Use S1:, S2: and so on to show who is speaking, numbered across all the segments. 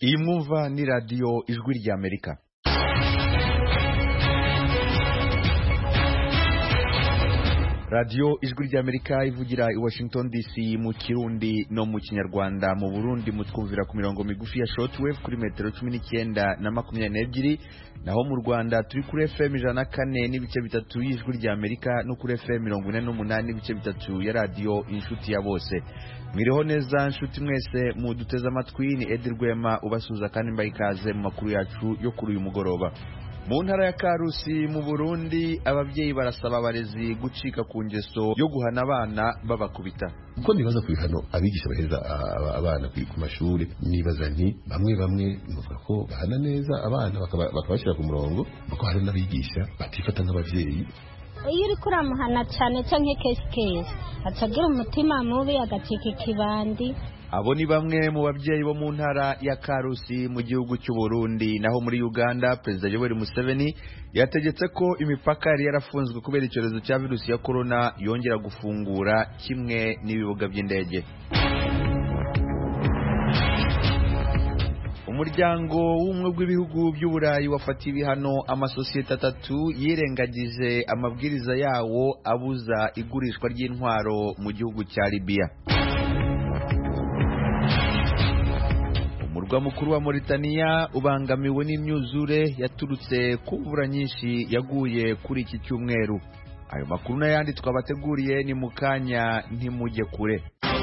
S1: Iyi mwumva ni radio Ijwi ry'Amerika. Radio Ijwi ry'Amerika ivugira i Washington DC mu Kirundi no mu Kinyarwanda. Mu Burundi mutwumvira ku mirongo migufi ya shortwave kuri metero 19 na 22, naho mu Rwanda turi kuri FM 104 n'ibice bitatu y'Ijwi ry'Amerika no kuri FM 48 n'ibice bitatu ya radio Inshuti ya Bose. Mwiriho neza nshuti mwese muduteze amatwi, ni Edi Rwema ubasuza kandi mbayikaze mu makuru yacu yo kuri uyu mugoroba. Mu ntara ya Karusi mu Burundi abavyeyi barasaba abarezi gucika ku ngeso yo guhana abana babakubita.
S2: Uko nibaza ku bihano abigisha baheza abana ku mashuri, nibaza nti bamwe nuvuga ko bahana neza abana bakabashira ku murongo, kuko hari n'abigisha batifata nk'abavyeyi.
S3: Iyo uri kuramuhana cyane canke kesi atagira umutima mubi agacika ikibandi.
S1: Abo ni bamwe mu babyeyi bo mu ntara ya Karusi mu gihugu cy'u Burundi. Naho muri Uganda President Yoweri Museveni yategetse ko imipaka yari yarafunzwe kubera icyorezo cya virusi ya corona yongera gufungura kimwe n'ibibuga by'indege. Umuryango w'umwe bw'ibihugu by'Uburayi wafatiye ibihano amasosiyete 3 yirengagije amabwiriza yawo abuza igurishwa ry'intwaro mu gihugu cya Libya. Umurwa mukuru wa Mauritania ubangamiwe n'imyuzure yaturutse ku mvura nyinshi yaguye kuri iki cyumweru. Ayo makuru n'ayandi twabateguriye ni mukanya, ntimujye kure.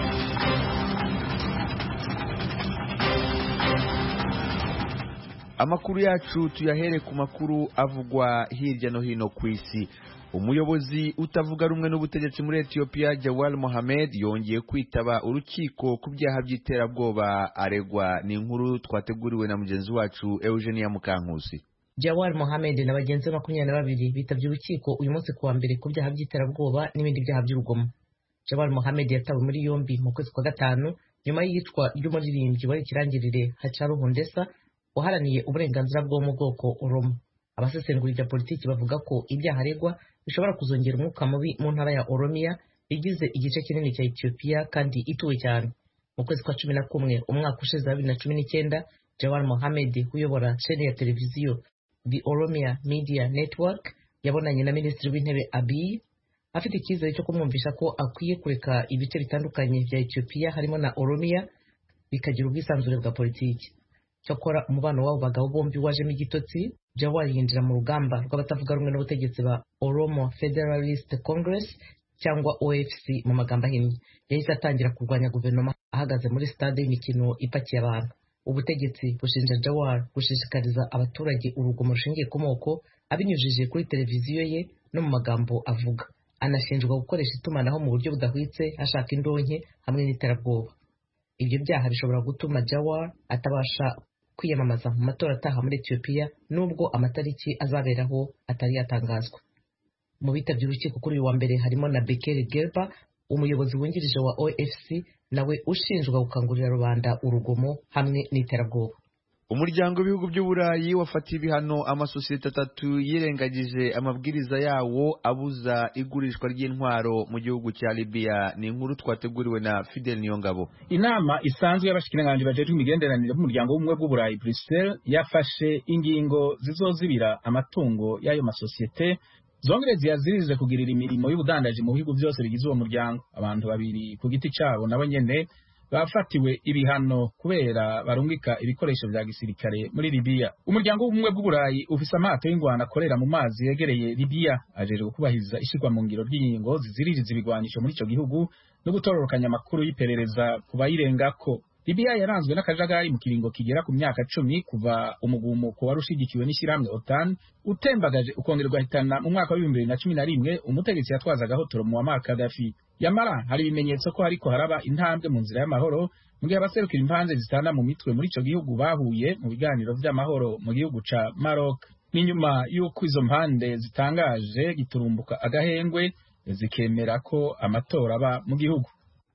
S1: Amakuru yacu tuyahere ku makuru avugwa hirya no hino ku isi. Umuyobozi utavuga rumwe n'ubutegetsi muri Ethiopia Jawal Mohammed yongeye kwitaba urukiko ku byaha by'iterabwoba aregwa. Ni inkuru twateguriwe na mugenzi wacu Eugenia Mukankusi.
S4: Jawal Mohammed na bagenzi 22 bitavye urukiko uyu munsi kuwa mbere ku byaha by'iterabwoba n'ibindi byaha by'urugomo. Jawal Mohammed yatawe muri yombi mu kwezi kwa gatanu nyuma y'iyicwa ry'umuririmbyi wari kirangirire Hachalu Hundessa waharaniye uburenganzira bwo mu bwoko Oromo. Abasesengurira bya politiki bavuga ko ibyaha aregwa bishobora kuzongera umwuka mubi mu ntara ya Oromia igize igice kinini cya Ethiopia kandi ituwe cyane. Mu kwezi kwa 11 umwaka ushize 2019 Jawal Mohammed uyobora chaîne ya televiziyo The Oromia Media Network yabonanye na Minisitiri w'Intebe Abiy afite icyizere cyo kumwumvisha ko akwiye kureka ibice bitandukanye bya Ethiopia harimo na Oromia bikagira ubwisanzure bwa politiki. Cyakora umubano w'abo bagabo bombi wajemo igitotsi. Jawal yinjira mu rugamba rw'abatavuga rumwe n'ubutegetsi ba Oromo Federalist Congress cyangwa OFC mu magambo ahinnye. Yahise atangira kurwanya guverinoma ahagaze muri stade y'imikino ipakiye abantu. Ubutegetsi bushinja Jawal gushishikariza abaturage urugomo rushingiye ku moko abinyujije kuri televiziyo ye no mu magambo avuga. Anashinjwa gukoresha itumanaho mu buryo budahwitse ashaka indonke hamwe n'iterabwoba. Ibyo byaha bishobora gutuma Jawal atabasha kwiyamamaza mu matora ataha muri Ethiopia nubwo amatariki azaberaho atari yatangazwa. Mu bitavye urukiko kuri uyu wa mbere harimo na Bekele Gerba, umuyobozi wungirije wa OFC, nawe ushinjwa gukangurira rubanda urugomo hamwe n'iterabwoba.
S1: Umuryango w'ibihugu by'Uburayi wafatiye ibihano amasosiyete 3 yirengagije amabwiriza yawo abuza igurishwa ry'intwaro mu gihugu cya Libya. Ni inkuru twateguriwe na Fidel Niyongabo.
S5: Inama isanzwe y'abashikiranganje bajejwe imigenderanire b'umuryango w'umwe bw'Uburayi Brussels yafashe ingingo zizozibira amatungo y'ayo masosiyete zongere ziyazirize kugirira imirimo y'ubudandaji mu bihugu byose bigize uwo muryango. Abantu babiri ku giti cyabo nabo nyene bafatiwe ibihano kubera barungika ibikoresho bya gisirikare muri Libya. Umuryango w'ubumwe bw'Uburayi ufise amato y'ingwano akorera mu mazi yegereye Libya ajeje kubahiriza ishirwa mu ngiro ry'ingingo ziziririza ibigwanisho muri ico gihugu no gutororokanya amakuru y'iperereza kubayirengako. Libya yaranzwe n'akajagari mu kiringo kigera ku myaka 10 kuva umugumuko warushigikiwe n'ishiramwe OTAN utembagaje ukongerwa hitana mu mwaka wa 2011 umutegetsi yatwazaga hotoro mu Muammar Gaddafi. Yamara hari ibimenyetso ko hariko haraba intambwe mu nzira y'amahoro mu gihe abaserukira impanze zitana mu mitwe muri ico gihugu bahuye mu biganiro vy'amahoro mu gihugu ca Maroc. N'inyuma y'uko izo mpande zitangaje giturumbuka agahengwe zikemera ko amatora aba mu gihugu.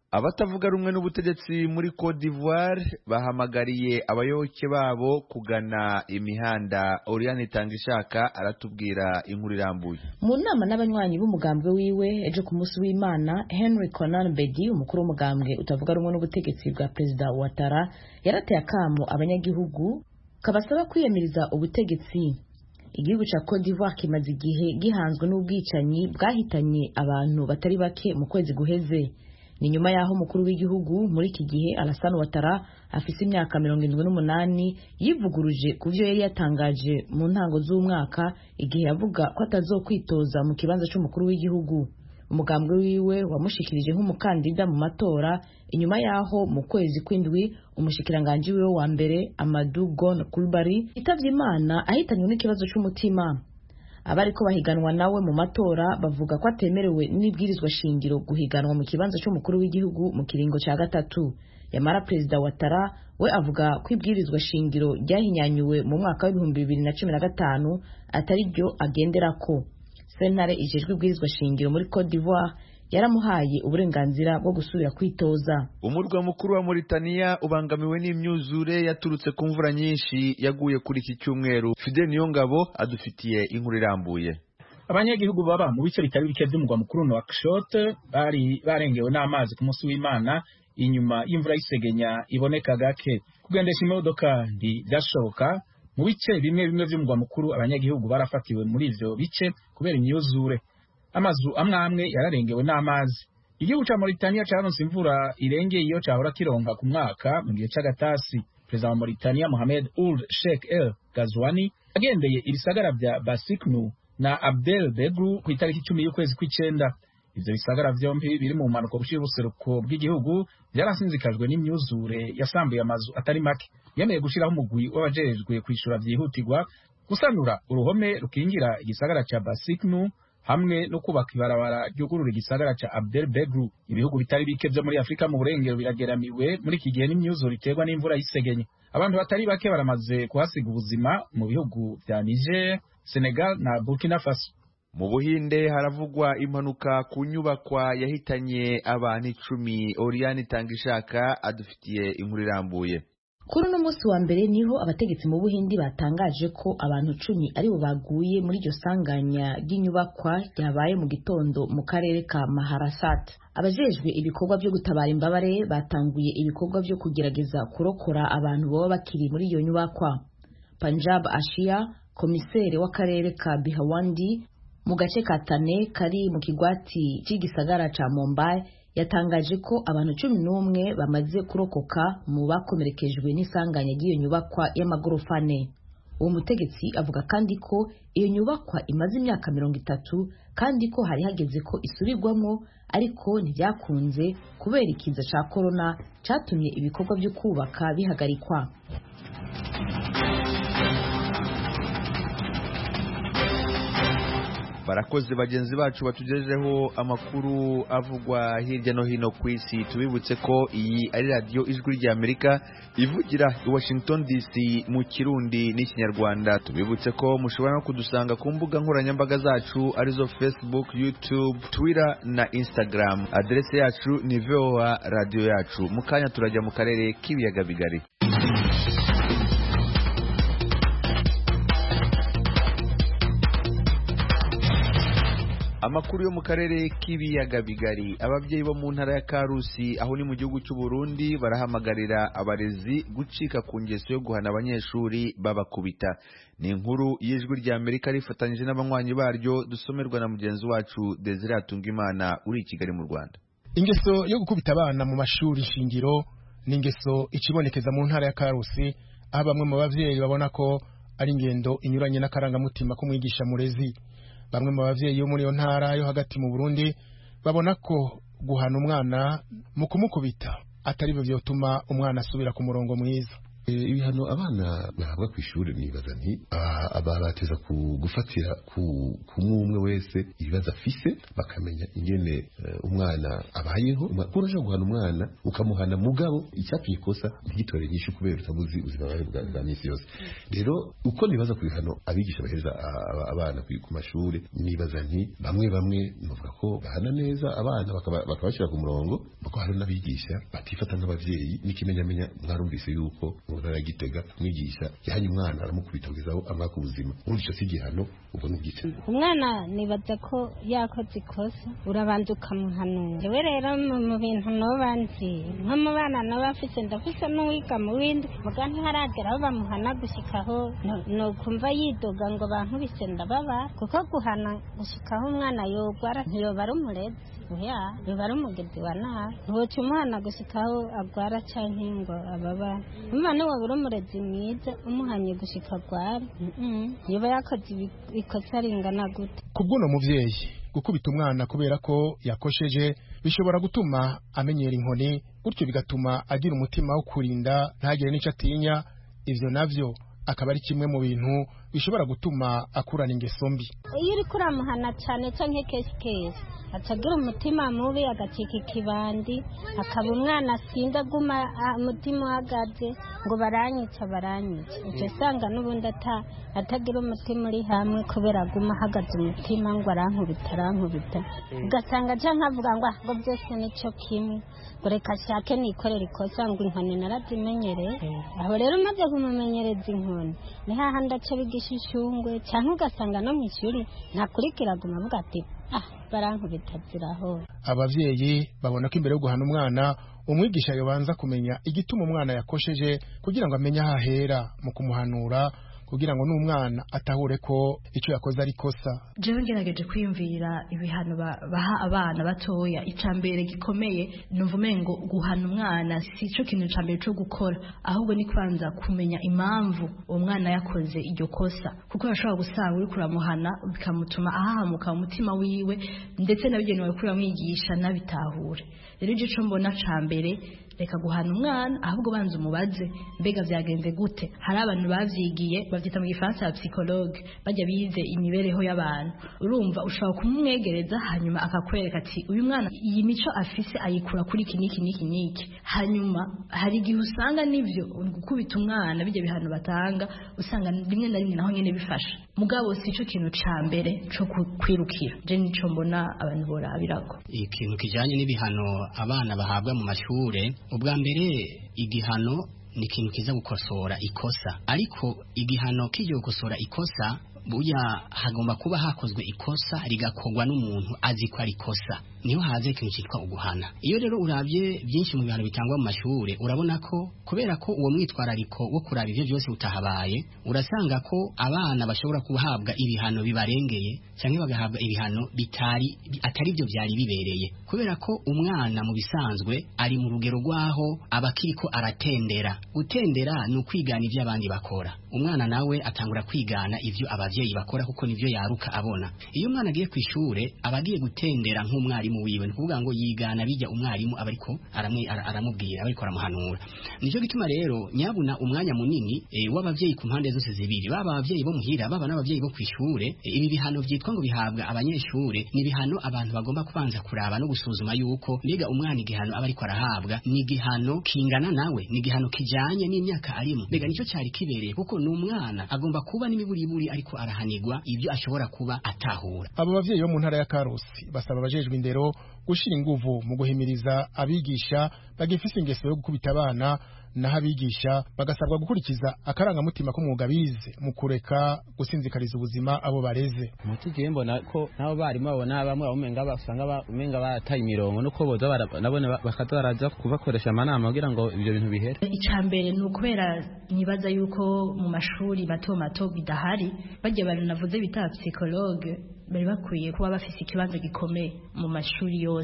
S1: Abatavuga rumwe n'ubutegetsi muri Cote d'Ivoire bahamagariye abayoboke babo kugana imihanda. Oriane Itangishaka aratubwira inkuru irambuye.
S6: Mu nama n'abanywanyi b'umugambwe wiwe ejo ku munsi w'Imana, Henry Konan Bedi, umukuru w'umugambwe utavuga rumwe n'ubutegetsi bwa Perezida Ouattara, yarateye akamo abanyagihugu kabasaba kwiyamiriza ubutegetsi. Igihugu ca Cote d'Ivoire kimaze igihe gihanzwe n'ubwicanyi bwahitanye abantu batari bake mu kwezi guheze. Ni nyuma yaho umukuru w'igihugu muri iki gihe Alassane Ouattara afise imyaka 78 yivuguruje kuvyo yari yatangaje mu ntango z'umwaka igihe yavuga ko atazokwitoza mu kibanza c'umukuru w'igihugu. Umugambwe wiwe wamushikirije nk'umukandida mu matora inyuma yaho mu kwezi kw'indwi umushikiranganje wiwe wa mbere Amadou Gon Coulibaly itavye Imana ahitanywe n'ikibazo c'umutima. Abariko bahiganwa nawe mu matora bavuga ko atemerewe n'ibwirizwa shingiro guhiganwa mu kibanza c'umukuru w'igihugu mu kiringo ca gatatu. Yamara Perezida Ouattara we avuga ko ibwirizwa shingiro ryahinyanyuwe mu mwaka wa 2015 atari ryo agenderako. Sentare ijejwe ibwirizwa shingiro muri Cote d'Ivoire yaramuhaye uburenganzira bwo gusubira kwitoza.
S1: Umurwa mukuru wa Mauritania ubangamiwe n'imyuzure yaturutse ku mvura nyinshi yaguye kuri iki cyumweru. Fidel Niyongabo adufitiye inkuru irambuye.
S5: Abanyagihugu baba mu bice bitari bike by'umurwa mukuru Nouakchott bari barengewe n'amazi ku munsi w'Imana inyuma y'imvura y'isegenya iboneka gake. Kugendesha imodoka byashoboka mu bice bimwe by'umurwa mukuru. Abanyagihugu barafatiwe muri ivyo bice kubera imyuzure. Amazu amwe yararengewe n'amazi. Igihugu ca Mauritania caronse imvura irengeye iyo cahora kironka ku mwaka mu gihe c'agatasi. Perezida wa Mauritania Mohamed Ould Sheikh El Ghazouani agendeye ibisagara vya Basiknu na Abdel Begru ku itariki 10 y'ukwezi kw'icenda. Ivyo bisagara vyompi biri mu mpanuka bushira ubuseruko bw'igihugu byarasinzikajwe n'imyuzure yasambuye amazu atari make. Yemeye gushiraho umugwi w'abajejwe kwishura vyihutirwa gusanura uruhome rukingira igisagara ca Basiknu hamwe no kubaka ibarabara ryugurura igisagara ca Abdel Begru. Ibihugu bitari bike vyo muri Afrika mu burengero birageramiwe muri iki gihe n'imyuzure iterwa n'imvura y'isegenye. Abantu batari bake baramaze kuhasiga ubuzima mu bihugu vya Niger, Senegal na Burkina Faso.
S1: Mu Buhinde haravugwa impanuka ku nyubakwa yahitanye abantu 10. Oriane Itangishaka adufitiye inkuru irambuye.
S6: Kuri uno munsi wa mbere niho abategetsi mu Buhindi batangaje ko abantu 10 aribo baguye muri iryo sanganya ry'inyubakwa ryabaye mu gitondo mu karere ka Maharashtra. Abajejwe ibikorwa byo gutabara imbabare batanguye ibikorwa byo kugerageza kurokora abantu baba bakiri muri iyo nyubakwa. Punjab Ashia, komisere w'akarere ka Bihawandi mu gace ka Thane kari mu kigwati cy'igisagara ca Mumbai yatangaje ko abantu 11 bamaze kurokoka mu bakomerekejwe n'isanganya ry'iyo nyubakwa y'amagorofa 4. Uwo mutegetsi avuga kandi ko iyo nyubakwa imaze imyaka 30 kandi ko hari hageze ko isubirwamo ariko ntibyakunze kubera ikiza ca corona catumye ibikorwa byo kubaka bihagarikwa.
S1: Barakoze bagenzi bacu batugejejeho amakuru avugwa hirya no hino ku isi. Tubibutse ko iyi ari radio Ijwi ry'Amerika ivugira i Washington DC mu Kirundi n'Ikinyarwanda. Tubibutse ko mushobora no kudusanga ku mbuga nkoranyambaga zacu arizo Facebook, YouTube, Twitter na Instagram. Adresse yacu ni VOA radio yacu. Mukanya turajya mu karere k'ibiyaga bigari. Amakuru yo mu karere k'ibiyaga bigari. Ababyeyi bo mu ntara ya Karusi aho ni mu gihugu cy'u Burundi barahamagarira abarezi gucika ku ngeso yo guhana abanyeshuri babakubita. Ni inkuru y'Ijwi ry'Amerika rifatanyije n'abanywanyi baryo dusomerwa na mugenzi wacu Desire Atungimana uri i Kigali mu Rwanda.
S7: Ingeso yo gukubita abana mu mashuri shingiro ni ingeso ikibonekeza mu ntara ya Karusi aho bamwe mu bavyeyi babona ko ari ingendo inyuranye n'akarangamutima k'umwigisha murezi. Bamwe mu bavyeyi bo muri iyo ntara yo hagati mu Burundi babona ko guhana umwana mu kumukubita atari byo byotuma umwana asubira ku murongo mwiza.
S2: ibihano abana bahabwa ku ishuri nibaza nti bateza gufatira ku umwe wese ibibazo afise bakamenya ingene umwana abayeho urashobora guhana umwana ukamuhana mugabo icyatumye ikosa ntigitore nyinshi kubera utabuzi ubuzima bwa misi yose rero uko nibaza ku bihano abigisha bahereza abana ku mashuri nibaza nti bamwe nuvuga ko bahana neza abana bakabashyira ku murongo kuko hari n'abigisha batifata nk'abavyeyi n'ikimenyamenya mwarumvise yuko mu ntara ya Gitega mwigisha yahanye umwana aramukubita kugezaho amwaka ubuzima ubundi icyo si igihano ubwo n'ubwica
S3: umwana nibaza ko yakoze ikosa urabanza ukamuhanura jewe rero mu bintu nobanzi nko mu bana n'abafise ndafise n'uwiga mu windi muga ntiharagera aho bamuhana gushikaho no kumva yidoga ngo bankubise ndababa kuko guhana gushikaho umwana yogwara ntiyobara umurezi oya bibara umugezi wa nabi ntiwoca umwana gushikaho agwara canke ngo ababa umva niwe buri umurezi mwiza umuhanye gushika agwara yoba yakoze ikosa ringana gute
S7: kubw'uno muvyeyi gukubita umwana kubera ko yakosheje bishobora gutuma amenyera inkoni gutyo bigatuma agira umutima wo kurinda ntagire n'ico atinya ivyo navyo akaba ari kimwe mu bintu bishobora gutuma akurana ingeso mbi
S3: iyo uri kuramuhana cyane canke kesi atagira umutima mubi agacika ikibandi akaba umwana asinda guma umutima uhagaze ngo baranyica ivyo usanga n'ubundi atagira umutima uri hamwe kubera guma ahagaze umutima ngo arankubita ugasanga canke avuga ngo byose nico kimwe ngo reka shake nikorera ikosa ngo inkoni narazimenyereye aho rero umaze kumumenyereza inkoni ni hahandi aca bigisha ishungwe canke ugasanga no mw'ishuri ntakurikira guma avuga ati barankubita ziraho
S7: abavyeyi babona ko imbere yo guhana umwana umwigisha yobanza kumenya igituma umwana yakosheje kugira ngo amenye aho ahera mu kumuhanura kugira ngo n'umwana atahure ko icyo yakoze ari kosa
S8: jewe ngerageje kwiyumvira ibihano baha abana batoya icambere gikomeye numva umengo guhana umwana si cyo kintu cambere cyo gukora ahubwo ni kwanza kumenya impamvu uwo mwana yakoze iryo kosa kuko yashobora gusanga uri kuramuhana bikamutuma ahahamuka umutima wiwe ndetse nabigenewe kuri amwigisha nabitahure rero ico mbona cambere reka guhana umwana ahubwo banza umubaze mbega vyagenze gute hari abantu bavyigiye bavyita mu gifaransa ya psychologue bajya bize imibereho y'abantu urumva ushobora kumumwegereza hanyuma akakwereka ati uyu mwana iyi mico afise ayikura kuri iki hanyuma hari igihe usanga nivyo gukubita umwana bijya bihano batanga usanga rimwe na rimwe naho nyene bifasha mugabo si ico kintu ca mbere co kwirukira je nico mbona abantu borabirako
S9: ikintu kijanye n'ibihano abana bahabwa mu mashure ubwa mbere igihano ni ikintu kiza gukosora ikosa ariko igihano kigiye gukosora ikosa buya hagomba kuba hakozwe ikosa rigakogwa n'umuntu azi ko ari ikosa niho haze ikintu cyitwa uguhana iyo rero uravye byinshi mu bihano bitangwa mu mashure urabona ko kubera ko uwo mwitwarariko wo kuraba ivyo byose utahabaye urasanga ko abana bashobora kuhabwa ibihano bibarengeye cyangwa bagahabwa ibihano atari byo byari bibereye kubera ko umwana mu bisanzwe ari mu rugero rwaho abakiriko aratendera gutendera ni ukwigana ivyo abandi bakora umwana nawe atangura kwigana ivyo abavyeyi bakora kuko nivyo yaruka abona iyo umwana agiye kwishure abagiye gutendera nk'umwarimu wiwe ni kuvuga ngo yigana bijya umwarimu abariko aramubwira abariko aramuhanura nico gituma rero nyabuna umwanya munini w'abavyeyi ku mpande zose zibiri baba abavyeyi bo muhira baba n'abavyeyi bo kwishure ibi bihano vyitwa ngo bihabwa abanyeshure ni bihano abantu bagomba kubanza kuraba no gusuzuma yuko mbega umwana igihano abariko arahabwa ni igihano kingana nawe ni igihano kijanye n'imyaka arimo mbega nico cyari kibereye kuko ni umwana agomba kuba n'imiburiburi ariko arahanirwa ibyo ashobora kuba atahura
S7: abo bavyeyi bo mu ntara ya Karusi basaba abajejwe indero gushira inguvu mu guhimiriza abigisha bagifise ingeso yo gukubita abana naho abigisha bagasabwa gukurikiza akarangamutima k'umwuga bize mu kureka gusinzikariza ubuzima abo bareze
S10: mutigiye mbona ko nabo barimo babona bamwe umenga basanga umenga bataye imirongo nuko boza nabone bakazaraza kubakoresha amanama kugira ngo ibyo bintu bihere
S8: icambere ni ukubera nibaza yuko mu mashuri mato bidahari bajya abantu navuze bita psychologue bari bakwiye kuba bafise ikibanza gikomeye mu mashuri yose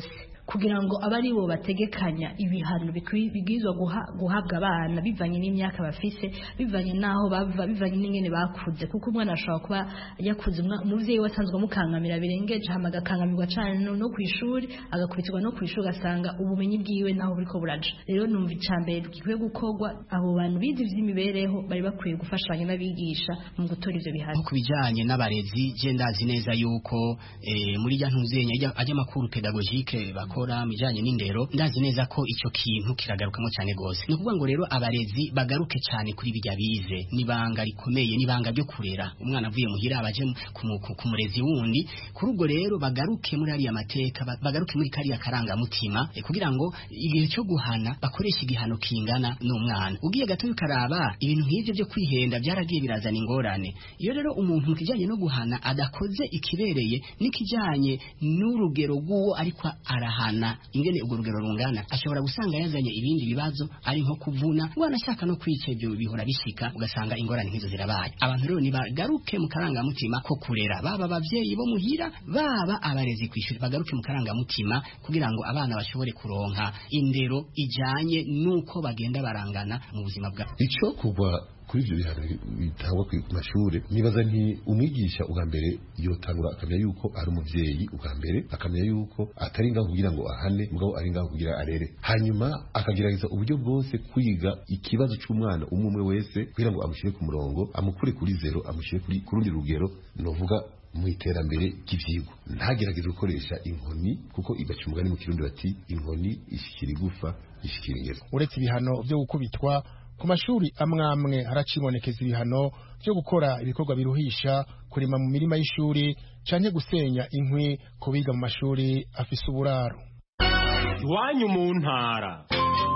S8: kugira ngo abe ari bo bategekanya ibihano bigizwe guhabwa abana bivanye n'imyaka bafise, bivanye naho bava, bivanye n'ingene bakuze, kuko umwana ashobora kuba yakuze umuvyeyi wasanzwe mukangamira birengeje hama agakangamirwa cane no kwishuri, agakubitirwa no kwishuri, ugasanga ubumenyi bwiwe naho buriko buraja. Rero numva icambere gikwiye gukorwa, abo bantu bize ivy'imibereho bari bakwiye gufashanya n'abigisha mu gutora ivyo bihano.
S9: Kubijanye n'abarezi je ndazi neza yuko muri rya ntuzenya ajya makuru pedagogique bakora mijanye n'indero, ndazi neza ko ico kintu kiragarukamo cyane gose. Ni kuvuga ngo rero abarezi bagaruke cyane kuri bijya bize, nibanga rikomeye, nibanga byo kurera umwana avuye muhira abaje ku murezi wundi. Kuri ubwo rero bagaruke muri ari amateka, bagaruke muri kariya karanga mutima kugira ngo igihe cyo guhana bakoresha igihano kingana n'umwana. Ugiye gato ukaraba ibintu nk'ivyo byo kwihenda byaragiye birazana ingorane. Iyo rero umuntu mu kijanye no guhana adakoze ikibereye n'ikijanye n'urugero rw'uwo ariko arahana ingene urwo rugero rungana, ashobora gusanga yazanye ibindi bibazo ari nko kuvuna, wanashaka no kwica. Ibyo bihora bishika ugasanga ingorane nk'izo zirabaye. Abantu rero nibagaruke mu karangamutima ko kurera, baba abavyeyi bo muhira, baba abarezi kwishuri, bagaruke mu karangamutima kugira ngo abana bashobore kuronka indero ijanye nuko bagenda barangana mu buzima bwabo.
S2: Ico kuva kuri ivyo bihano bitangwa ku mashure, nibaza nti umwigisha ubwa mbere yotangura akamenya yuko ari umuvyeyi ubwa mbere, akamenya yuko atari ngaho kugira ngo ahane, mugabo ari ngaho kugira arere, hanyuma akagerageza uburyo bwose kwiga ikibazo c'umwana umwe wese kugira ngo amushire ku murongo, amukure kuri zero, amushire ku rundi rugero, novuga mu iterambere ry'ivyigwa. Ntagerageze gukoresha inkoni, kuko igaca umugani mu Kirundi bati inkoni ishikira igufa ishikira ingero.
S7: Uretse ibihano byo gukubitwa, ku mashuri amwamwe haracibonekeza ibihano byo gukora ibikorwa biruhisha, kurima mu mirima y'ishuri canke gusenya inkwi ku biga mu mashuri afise uburaro.
S11: Iwanyu mu ntara.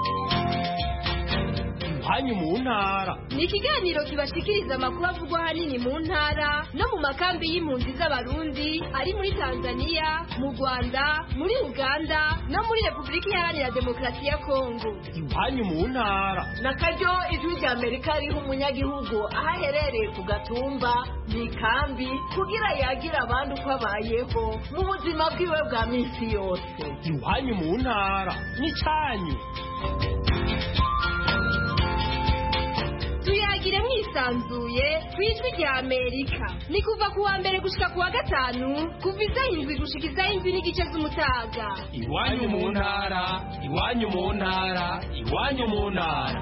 S11: Iwanyu mu ntara
S12: ni ikiganiro kibashikiriza amakuru avugwa hanini mu ntara no mu makambi y'impunzi z'abarundi ari muri Tanzania, mu Rwanda, muri Uganda no muri Republika Iharanira Demokarasi ya Kongo.
S11: Iwanyu mu ntara
S13: na karyo ijwi rya Amerika riha umunyagihugu aho aherereye ku gatumba mu ikambi kugira yagira abandi uko abayeho mu buzima bwiwe bwa minsi yose.
S11: Iwanyu mu ntara ni cyanyu.
S12: Tuyagire mwisanzuye kwijwi rya Amerika. Ni kuva kuwa mbere gushika kuwa gatanu, kuva izahindwi gushika izahindwi n'igice z'umutaga.
S11: Iwanyu mu ntara, iwanyu mu ntara, iwanyu mu ntara.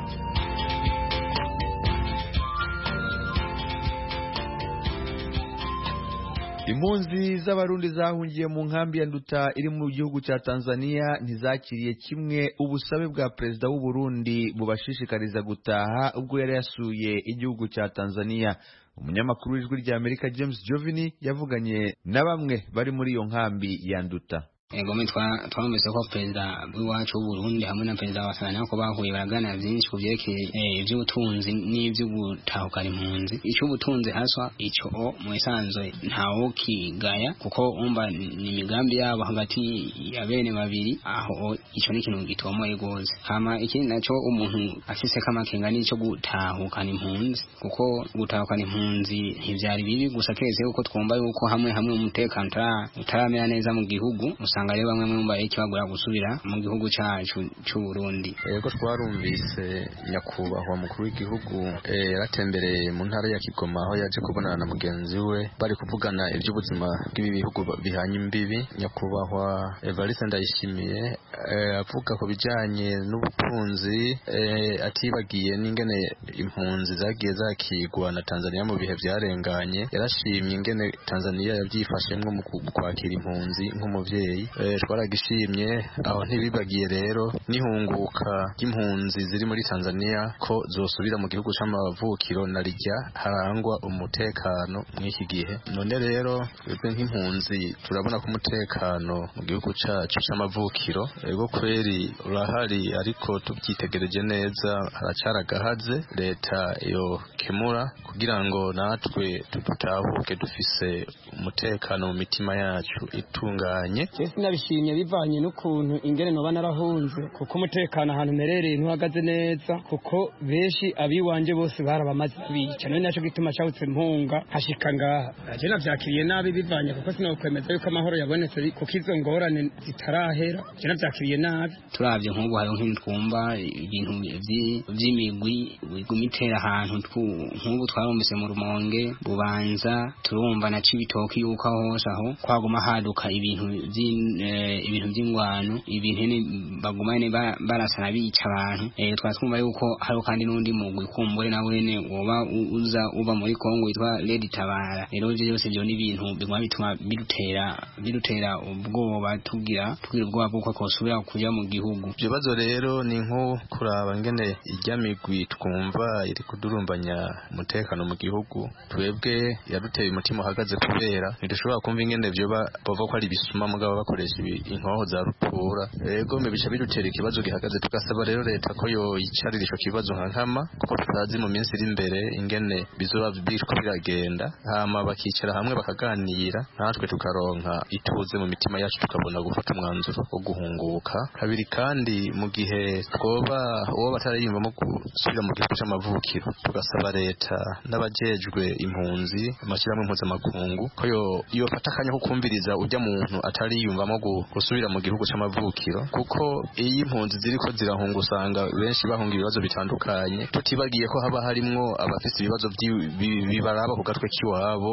S1: Impunzi z'abarundi zahungiye mu nkambi ya Nduta iri mu gihugu cya Tanzania ntizakiriye kimwe ubusabe bwa perezida w'u Burundi bubashishikariza gutaha ubwo yari yasuye igihugu cya Tanzania. Umunyamakuru w'ijwi rya Amerika James Jovini yavuganye na bamwe bari muri iyo nkambi ya Nduta.
S9: Gome twameze ko perezida w'iwacu w'u Burundi hamwe na perezida wa Tanzania ko bahuye baraganira byinshi kuvyerekeye ivy'ubutunzi n'ivyo gutahukana impunzi. Ico ubutunzi haswa ico mu isanzwe ntawo kigaya, kuko umba ni imigambi yabo hagati ya bene babiri, aho ico ni ikintu gitomoye gose. Hama ikindi naco umuntu afise kamakenga n'ico gutahukana impunzi, kuko gutahukana impunzi ntivyari bibi gusa, keze uko twumva yuko hamwe umutekano utaramera neza mu gihugu, usanga rero bamwe mu baye kibagura gusubira mu gihugu cyacu cy'u Burundi.
S14: Yego twarumvise nyakubahwa mukuru w'igihugu yaratembereye mu ntara ya Kigoma, aho yaje kubonana na mugenzi we bari kuvugana iby'ubuzima bw'ibi bihugu bihanye imbibi. Nyakubahwa Evariste Ndayishimiye avuga ku bijanye n'ubutunzi, atibagiye n'ingene impunzi zagiye zakigwa na Tanzania mu bihe byarenganye. Yarashimye ingene Tanzania yabyifashemwo mu kwakira impunzi nk'umuvyeyi. Twaragishimye aho ntibibagiye rero n'ihunguka ry'impunzi ziri muri Tanzania ko zosubira mu gihugu c'amavukiro na rijya harangwa umutekano mw'iki gihe. None rero twebwe nk'impunzi turabona ko umutekano mu gihugu cacu c'amavukiro ego kweri urahari, ariko tubyitegereje neza haracaragahaze. Leta yo kemura kugira ngo natwe tudutahuke dufise umutekano mu mitima yacu itunganye.
S15: sinabishimye bivanye n'ukuntu ingene noba narahunze kuko umutekano ahantu merereye ntuhagaze neza kuko benshi abiwanje bose barabamaze kubica none naco gituma cawutse mpunga hashika ngaha aje navyakiriye nabi bivanye kuko sinokwemeza yuko amahoro yabonetse kuko izo ngorane zitarahera je navyakiriye nabi
S9: turavye nk'ubu hariho nk'intwumba ibintu vy'imigwi wigumitera ahantu nk'ubu twarumvise mu Rumonge Bubanza turumva na Cibitoki yuko hose aho kwaguma haduka ibintu by'ingwano ibintu bagumane barasana bica abantu twatwumva yuko hari kandi n'undi mugwi kumbure nawe ne woba uva muri Kongo witwa Lady Tabara rero byose byo n'ibintu biguma bituma bidutera ubwoba tugira ubwoba bw'uko kosubira kuja mu gihugu
S14: ibyo bazo rero ni nko kuraba ngene iryamigwi twumva iri kudurumbanya umutekano mu gihugu twebwe yaduteye umutima uhagaze kubera ntidushobora kumva ingene byo bava ko ari bisuma mugabo bakoresha inkoho za rutura rego bica bidutera ikibazo gihagaze tugasaba rero leta ko yo yicarira ico kibazo nkama kuko tutazi mu minsi iri imbere ingene bizoba biriko biragenda hama bakicara hamwe bakaganira natwe tukaronka ituze mu mitima yacu tukabona gufata umwanzuro wo guhunguka kabiri kandi mu gihe twoba uwo batarayimvamo gusubira mu gihugu c'amavukiro tugasaba leta n'abajejwe impunzi amashyirahamwe mpuzamakungu ko yofata akanya ko kumviriza ujya muntu atariyumvamo gusubira mu gihugu c'amavukiro kuko iyi impunzi ziriko zirahunga usanga benshi bahunga ibibazo bitandukanye tutibagiye ko haba harimwo abafite ibibazo bibaraba ku gatwe kiwabo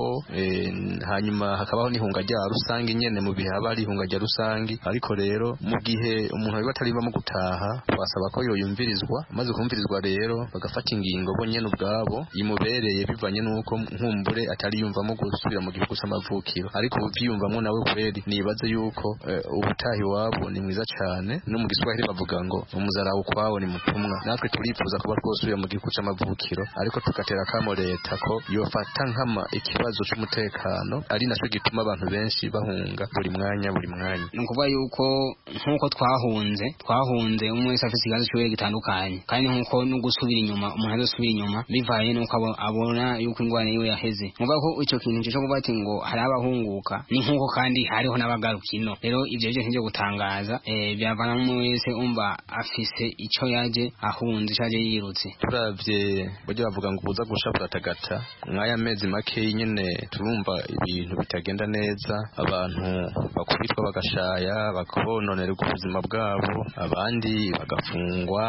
S14: hanyuma hakabaho n'ihunga rya rusange nyene mu bihe haba ari ihunga rya rusange ariko rero mu gihe umuntu ari bataribamo gutaha twasaba ko yoyumvirizwa maze kumvirizwa rero bagafata ingingo bo nyene ubwabo imubereye bivanye nuko nkumbure atari yumvamo gusubira mu gihugu c'amavukiro ariko uvyiyumvamo nawe kweri nibaze yuko ubutahi wabo ni mwiza cyane no mu Giswahili bavuga ngo umuzara ukwawo ni mutumwa natwe turifuza kuba twosubira mu gihugu c'amavukiro ariko tugatera kamo leta ko yofata nkama ikibazo c'umutekano ari naco gituma abantu benshi bahunga buri mwanya
S9: nukuvuga yuko nkuko twahunze umwe wese afite ikibazo cyo gitandukanye kandi nkuko no gusubira inyuma umuntu azosubira inyuma bivaye nuko abona yuko ingwane yiwe yaheze muvuga ko icyo kintu cyo kuvuga ati ngo hari abahunguka ni nkuko kandi hariho n'abagarukino rero ivyo byo nje gutangaza byavana mu wese umva afise ico yaje ahunze caje yirutse
S14: turavye bajye bavuga ngo buza gushapura tagata mwaya mezi make nyene turumva ibintu bitagenda neza abantu bakubitwa bagashaya bakononerwa ubuzima bwabo abandi bagafungwa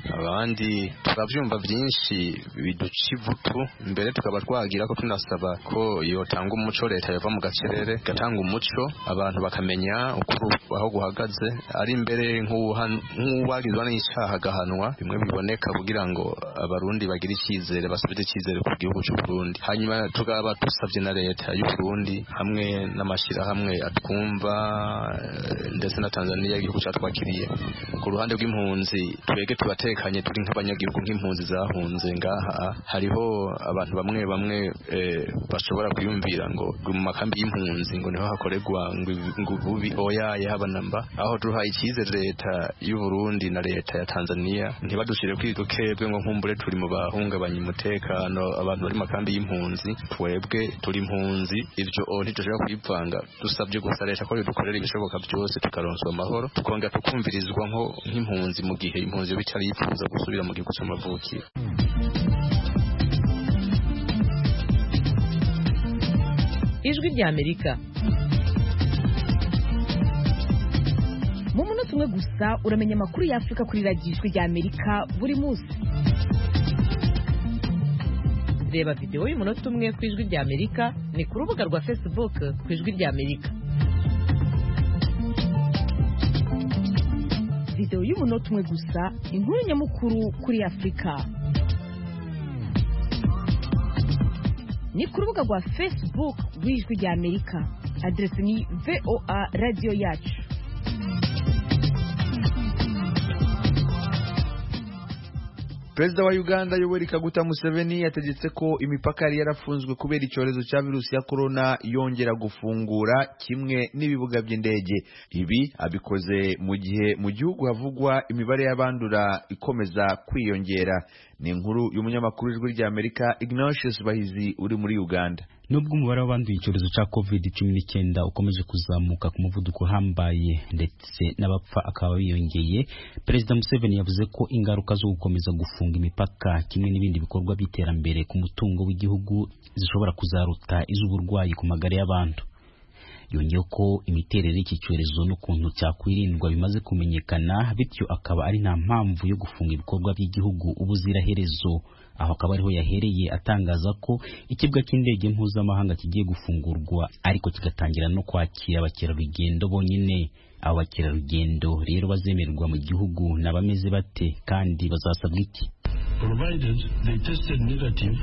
S14: abandi tukavyumva byinshi biduca ivutu mbere tukaba twagira ko tunasaba ko yotanga umuco leta yava mu gacerere gatanga umuco abantu bakamenya ukuri aho guhagaze ari imbere nk'uwagizwa n'icyaha gahanwa bimwe biboneka kugira ngo abarundi bagire icyizere basubize icyizere ku gihugu cy'u Burundi hanyuma tukaba dusabye na leta y'u Burundi hamwe n'amashirahamwe atwumva ndetse na Tanzania igihugu cyatwakiriye ku ruhande rw'impunzi twege tubatekanye turi nk'abanyagihugu nk'impunzi zahunze ngaha hariho abantu bamwe bashobora kwiyumvira ngo mu makambi y'impunzi ngo niho hakorerwa ngo bubi oyaye habanamba aho duhaye icyizere leta y'u Burundi na leta ya Tanzania ntibadushire kwidukebwe ngo nkumbure turi mu bahungabanya umutekano abantu bari makambi y'impunzi twebwe turi impunzi ivyo ntitushobora kwivanga dusabye gusa leta ko dukorera ibishoboka byose tukaronswa amahoro tukongera tukumvirizwa nk'impunzi mu gihe impunzi yo bitari yifuza gusubira mu gihugu c'amavukiro
S4: Ijwi rya Amerika
S6: mu munota umwe gusa uramenya amakuru ya Afrika kuri radiyo Ijwi rya Amerika buri munsi
S4: reba video y'umunota umwe ku Ijwi rya Amerika ni ku rubuga rwa Facebook ku Ijwi rya Amerika
S6: video y'umunota umwe gusa inkuru nyamukuru kuri Afrika ni ku rubuga rwa Facebook rw'Ijwi rya Amerika adresse ni VOA radio yacu
S1: Perezida wa Uganda Yoweri Kaguta Museveni yategetse ko imipaka yari yarafunzwe kubera icyorezo cya virusi ya corona yongera gufungura kimwe n'ibibuga by'indege. Ibi abikoze mu gihe mu gihugu havugwa imibare y'abandura ikomeza kwiyongera. Ni inkuru y'umunyamakuru w'Ijwi rya Amerika Ignatius Bahizi uri muri Uganda.
S16: Nubwo umubare w'abanduye icyorezo cya COVID-19 ukomeje kuzamuka ku muvuduko uhambaye ndetse n'abapfa akaba biyongeye, Perezida Museveni yavuze ko ingaruka zo gukomeza gufunga imipaka kimwe n'ibindi bikorwa by'iterambere ku mutungo w'igihugu zishobora kuzaruta iz'uburwayi ku magara y'abantu. Yongeyeho ko imiterere y'iki cyorezo n'ukuntu cyakwirindwa bimaze kumenyekana, bityo akaba ari nta mpamvu yo gufunga ibikorwa by'igihugu ubuziraherezo. Aho akaba ariho yahereye atangaza ko ikibuga cy'indege mpuzamahanga kigiye gufungurwa ariko kigatangira no kwakira abakerarugendo bonyine. Abo bakerarugendo rero bazemererwa mu gihugu n'abameze bate kandi bazasabwa iki?
S17: Provided they tested negative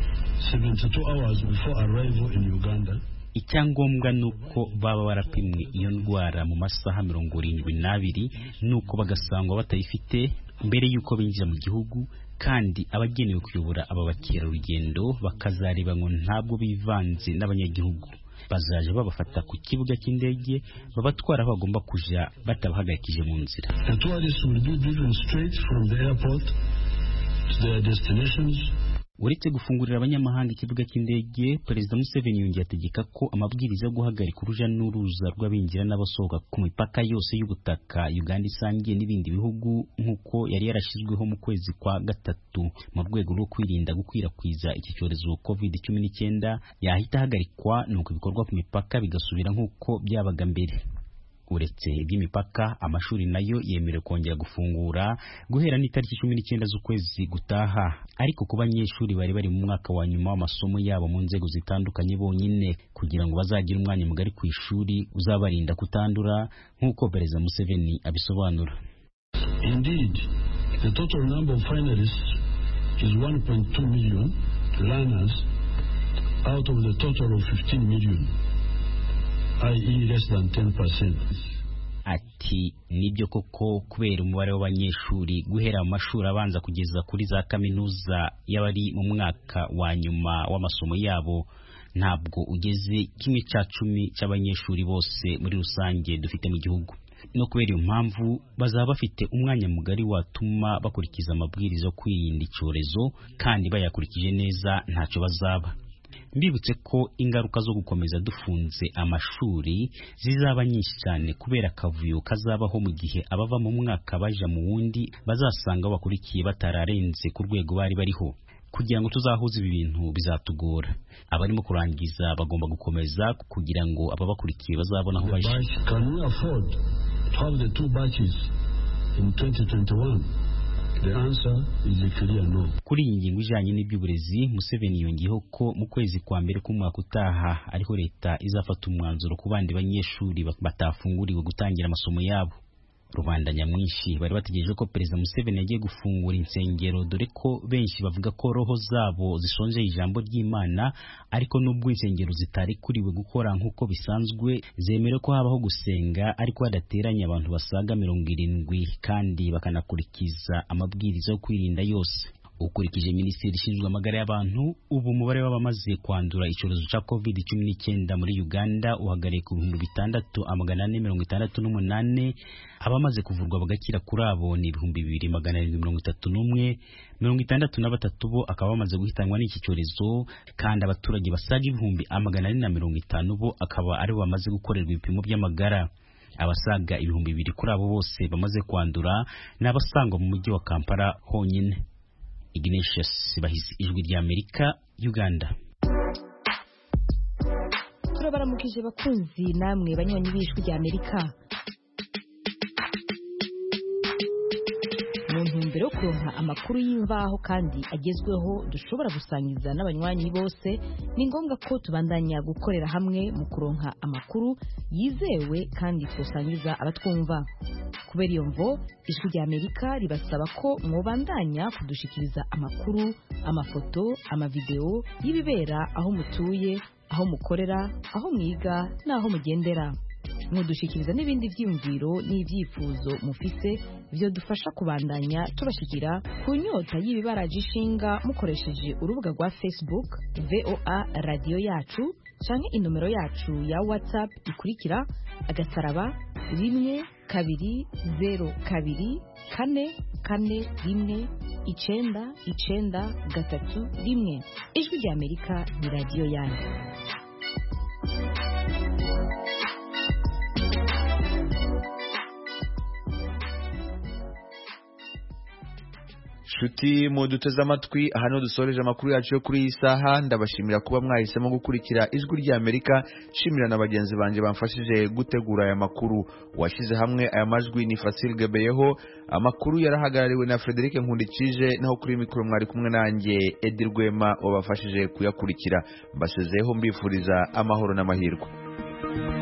S17: 72 hours before arrival in Uganda.
S16: Icyangombwa nuko baba barapimwe iyo ndwara mu masaha 72 nuko bagasangwa batayifite mbere yuko binjira mu gihugu, kandi abagenewe kuyobora aba bakerarugendo bakazareba ngo ntabwo bivanze n'abanyagihugu. Bazaje babafata ku kibuga cy'indege babatwara aho bagomba kuja batabahagakije mu nzira.
S17: The tourists will be driven straight from the airport to their destinations.
S16: Uretse gufungurira abanyamahanga ikibuga cy'indege, Perezida Museveni yongeye ategeka ko amabwiriza yo guhagarika uruja n'uruza rw'abinjira n'abasohoka ku mipaka yose y'ubutaka Uganda isangiye n'ibindi bihugu nk'uko yari yarashyizweho mu kwezi kwa gatatu mu rwego rwo kwirinda gukwirakwiza iki cyorezo COVID-19 yahita ahagarikwa, nuko ibikorwa ku mipaka bigasubira nk'uko byabaga mbere. Uretse iby'imipaka, amashuri nayo yemerewe kongera gufungura guhera n'itariki 19 z'ukwezi gutaha, ariko ku banyeshuri bari bari mu mwaka wa nyuma w'amasomo yabo mu nzego zitandukanye bonyine, kugira ngo bazagire umwanya mugari ku ishuri uzabarinda kutandura nk'uko Perezida Museveni abisobanura.
S17: Indeed, the total number of finalists is 1.2 million learners out of the total of 15 million. i.e. less than 10%.
S16: Ati nibyo koko kubera umubare w'abanyeshuri guhera mu mashuri abanza kugeza kuri za kaminuza y'abari mu mwaka wa nyuma w'amasomo yabo ntabwo ugeze 10% cy'abanyeshuri bose muri rusange dufite mu gihugu. No kubera iyo mpamvu bazaba bafite umwanya mugari watuma bakurikiza amabwiriza yo kwirinda icyorezo, kandi bayakurikije neza ntacyo bazaba. Mbibutse ko ingaruka zo gukomeza dufunze amashuri zizaba nyinshi cyane kubera akavuyo kazabaho mu gihe abava mu mwaka baja mu wundi bazasanga bakurikiye batararenze ku rwego bari bariho. Kugira ngo tuzahuze ibi bintu bizatugora. Abarimo kurangiza bagomba gukomeza kugira ngo ababakurikiye bazabona aho baje.
S17: Can we afford to have the two batches in 2021? The answer is a clear no.
S16: Kuri iyi ngingo ijanye n'iby'uburezi, Museveni yongeyeho ko mu kwezi kwa mbere k'umwaka utaha ariho leta izafata umwanzuro ku bandi banyeshuri batafunguriwe gutangira amasomo yabo. Rubanda nyamwinshi bari bategereje ko Perezida Museveni yagiye gufungura insengero, dore ko benshi bavuga ko roho zabo zishonje ijambo ry'Imana, ariko nubwo insengero zitari kuriwe gukora nk'uko bisanzwe, zemere ko habaho gusenga ariko hadateranya abantu basaga 70 kandi bakanakurikiza amabwiriza yo kwirinda yose. Ukurikije Minisiteri ishinzwe amagara y'abantu, ubu umubare w'abamaze kwandura icyorezo cya COVID-19 muri Uganda uhagariye ku 6,468, abamaze kuvurwa bagakira kuri abo ni 2,731, 63 bo akaba bamaze guhitanwa n'iki cyorezo, kandi abaturage basaga 450 bo akaba ari bamaze gukorerwa ibipimo by'amagara. Abasaga 2,000 kuri abo bose bamaze kwandura n'abasangwa mu mujyi wa Kampala honyine. Ignatius Bahizi, Ijwi ry'Amerika, Uganda.
S6: Turabaramukije bakunzi namwe banywanyi b'Ijwi ry'Amerika. Mu ntumbero yo kuronka amakuru y'imvaho kandi agezweho dushobora gusangiza n'abanywanyi bose, ni ngombwa ko tubandanya gukorera hamwe mu kuronka amakuru yizewe kandi tusangiza abatwumva. Kubera iyo mvo, Ijwi ry'Amerika ribasaba ko mwobandanya kudushikiriza amakuru, amafoto, amavideo y'ibibera aho mutuye, aho mukorera, aho mwiga n'aho mugendera. Mudushikiriza n'ibindi vyiyumviro n'ivyifuzo mufise byo dufasha kubandanya tubashikira ku nyota y'ibibaraje ishinga mukoresheje urubuga rwa Facebook VOA Radio Yacu canke inomero yacu ya WhatsApp ikurikira *1202441. Ijwi ry'Amerika ni radio yanyu.
S1: Nshuti muduteze amatwi hano dusoreje amakuru yacu yo kuri iyi saha, ndabashimira kuba mwahisemo gukurikira ijwi rya Amerika. Shimira na bagenzi banje bamfashije gutegura aya makuru. Washize hamwe aya majwi ni Fasil Gebeyeho. Amakuru yarahagarariwe na Frederic Nkundikije, naho kuri mikoro mwari kumwe nanjye Edi Rwema wabafashije kuyakurikira. Mbasezeho mbifuriza amahoro n'amahirwe.